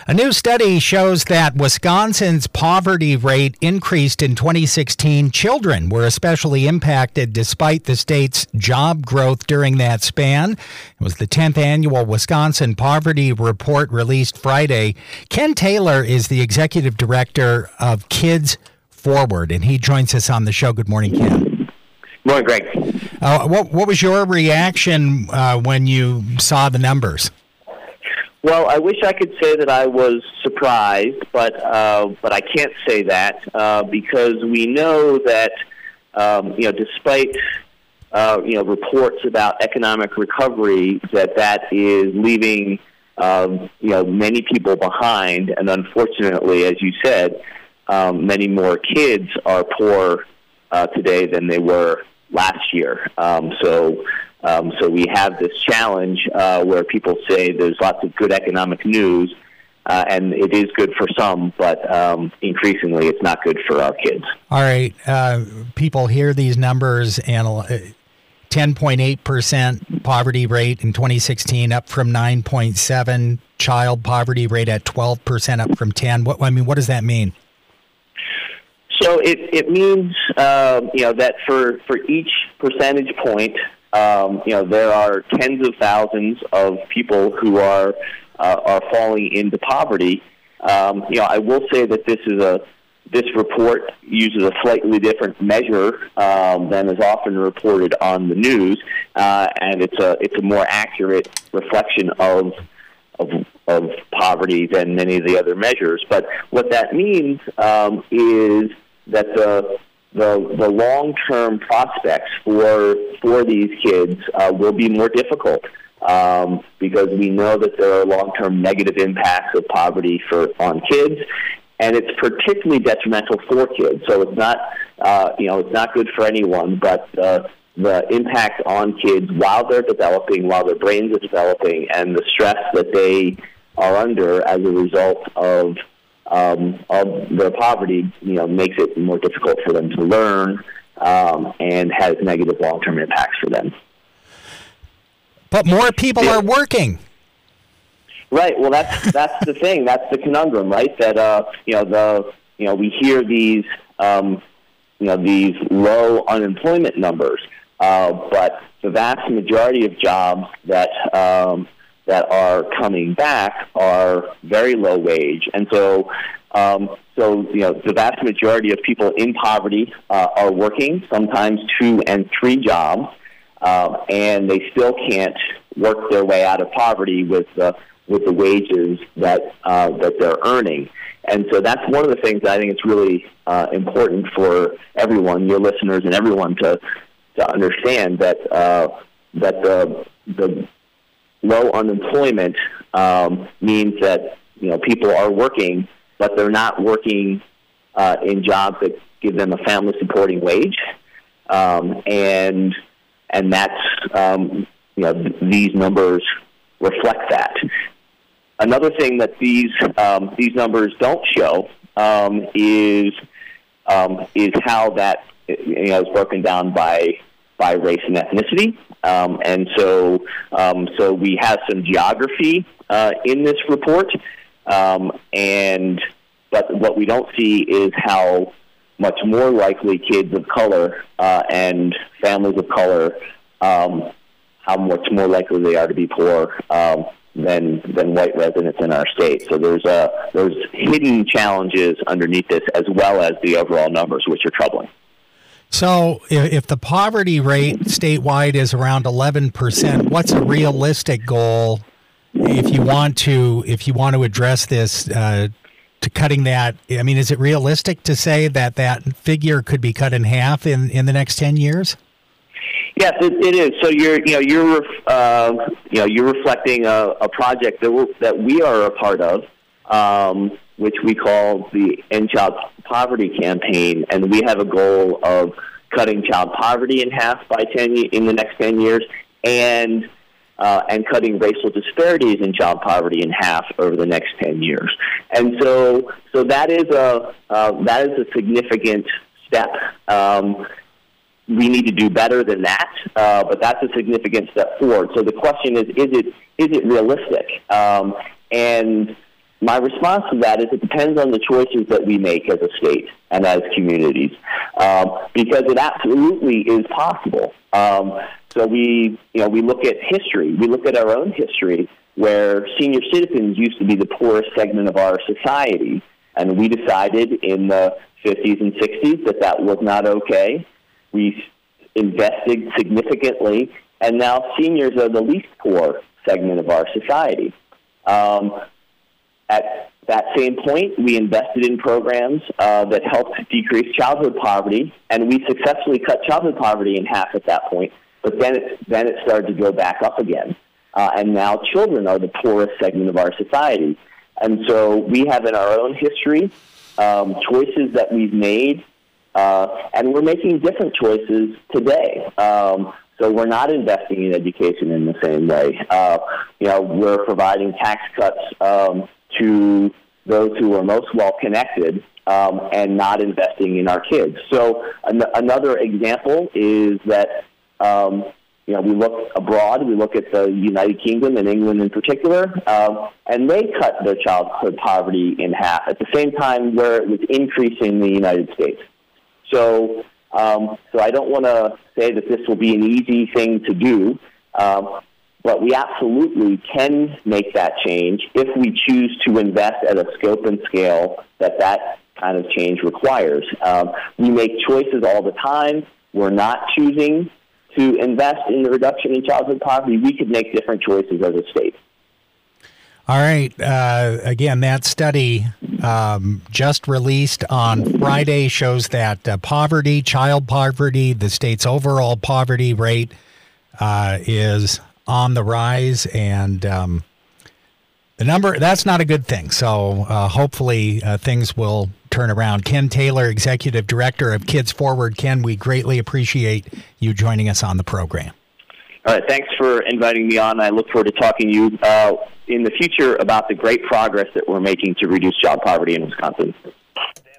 A new study shows that Wisconsin's poverty rate increased in 2016. Children were especially impacted despite the state's job growth during that span. It was the 10th annual Wisconsin Poverty Report released Friday. Ken Taylor is the executive director of Kids Forward, and he joins us on the show. Good morning, Ken. Morning, Greg. What was your reaction when you saw the numbers? Well, I wish I could say that I was surprised, but I can't say that because we know that despite reports about economic recovery, that is leaving many people behind, and unfortunately, as you said, many more kids are poor today than they were last year. So we have this challenge where people say there's lots of good economic news, and it is good for some, but increasingly it's not good for our kids. All right. People hear these numbers, and 10.8% poverty rate in 2016, up from 9.7%. Child poverty rate at 12%, up from 10%. What does that mean? So it means that for each percentage point, there are tens of thousands of people who are falling into poverty. I will say that this report uses a slightly different measure than is often reported on the news, and it's a more accurate reflection of poverty than many of the other measures. But what that means is that the long-term prospects for these kids will be more difficult because we know that there are long-term negative impacts of poverty on kids, and it's particularly detrimental for kids. So it's not it's not good for anyone, but the impact on kids while they're developing, while their brains are developing, and the stress that they are under as a result of their poverty, makes it more difficult for them to learn and has negative long-term impacts for them. But more people are working. Right. Well, that's the thing. That's the conundrum, right? That we hear these these low unemployment numbers, but the vast majority of jobs that are coming back are very low wage, and so the vast majority of people in poverty are working, sometimes 2 and 3 jobs, and they still can't work their way out of poverty with the wages that they're earning. And so that's one of the things that I think it's really important for everyone, your listeners and everyone, to understand that the low unemployment means that people are working, but they're not working in jobs that give them a family supporting wage, and that's these numbers reflect that. Another thing that these numbers don't show is how that is broken down by race and ethnicity, and so we have some geography in this report, but what we don't see is how much more likely kids of color and families of color, how much more likely they are to be poor than white residents in our state. So there's hidden challenges underneath this, as well as the overall numbers, which are troubling. So if the poverty rate statewide is around 11%, what's a realistic goal if you want to address this to cutting that? I mean, is it realistic to say that figure could be cut in half in the next 10 years? Yes, it is. So you're reflecting a project that we are a part of, which we call the End Child Poverty Campaign, and we have a goal of cutting child poverty in half in the next 10 years, and cutting racial disparities in child poverty in half over the next 10 years. And so that is a significant step. We need to do better than that, but that's a significant step forward. So the question is it realistic? And my response to that is it depends on the choices that we make as a state and as communities, because it absolutely is possible. So we look at history. We look at our own history, where senior citizens used to be the poorest segment of our society, and we decided in the 50s and 60s that was not okay. We invested significantly, and now seniors are the least poor segment of our society. At that same point, we invested in programs that helped decrease childhood poverty, and we successfully cut childhood poverty in half at that point. But then it started to go back up again, and now children are the poorest segment of our society. And so we have in our own history choices that we've made, and we're making different choices today. So we're not investing in education in the same way. We're providing tax cuts to those who are most well-connected, and not investing in our kids. So another example is that we look abroad. We look at the United Kingdom and England in particular, and they cut their childhood poverty in half at the same time where it was increasing in the United States. So I don't want to say that this will be an easy thing to do, but we absolutely can make that change if we choose to invest at a scope and scale that kind of change requires. We make choices all the time. We're not choosing to invest in the reduction in childhood poverty. We could make different choices as a state. All right. Again, that study just released on Friday shows that child poverty, the state's overall poverty rate is on the rise, and the number, that's not a good thing. So hopefully things will turn around. Ken Taylor, Executive Director of Kids Forward. Ken, we greatly appreciate you joining us on the program. All right, thanks for inviting me on. I look forward to talking to you in the future about the great progress that we're making to reduce child poverty in Wisconsin.